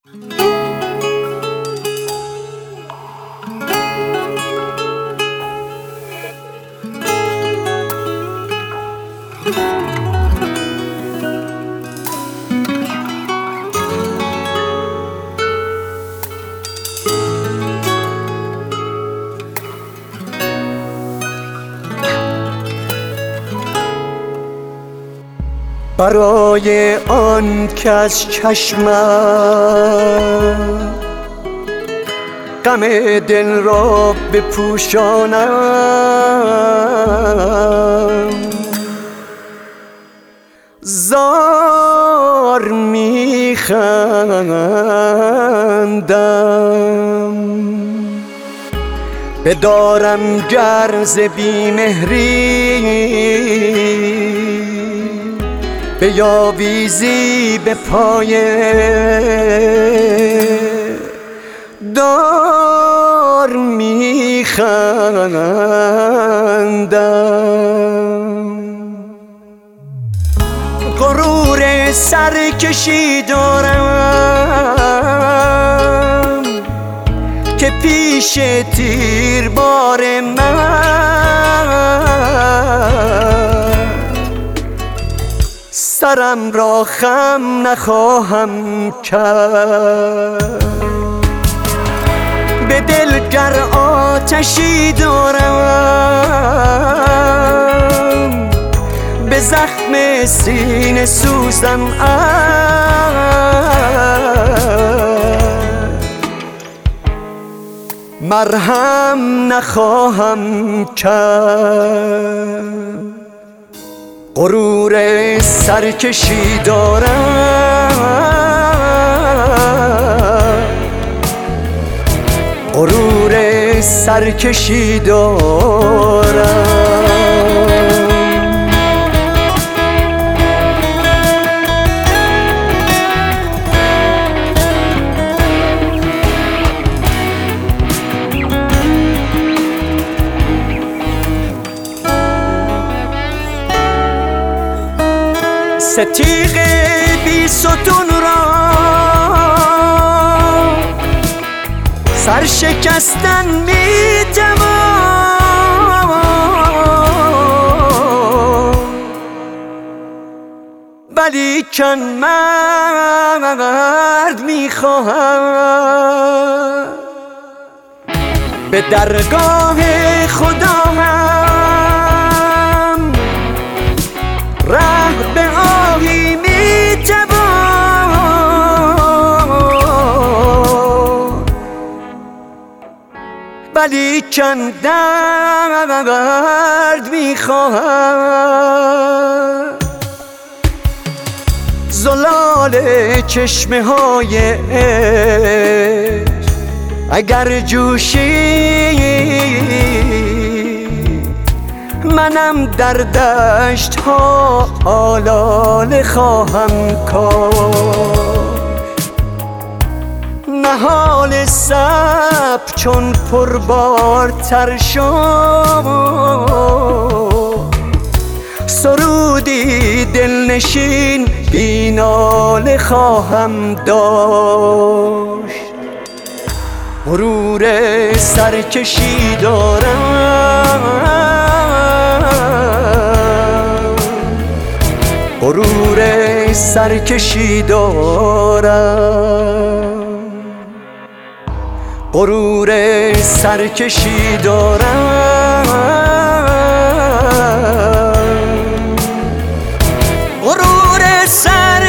برای آن که از چشمم غم دل را بپوشانم، زار میخندم. بدارم گر ز بیمهری بیاویزی به پای دار میخندم. غرور سرکشی دارم که پیش تیربار من سرم را خم نخواهم کرد. به دل گر آتشی دارم به زخم سینه سوزم مرهم نخواهم کرد. غرور سرکشی دارم، غرور سرکشی دارم. ستیغ بی ستون را سرشکستن می توان، ولیکن مرد می خواهم به درگاه خدا هم ره به آهی می توان، ولیکن درد می خواهم. زلال چشمه های عشق اگر جوشید، منم در دشت ها آلاله خواهم کاشت. نهال صبر چون پربارتر شد، سرودی دلنشین بی ناله خواهم داشت. غرور سرکشی دارم، غرور سرکشی دارم، غرور سرکشی دارم،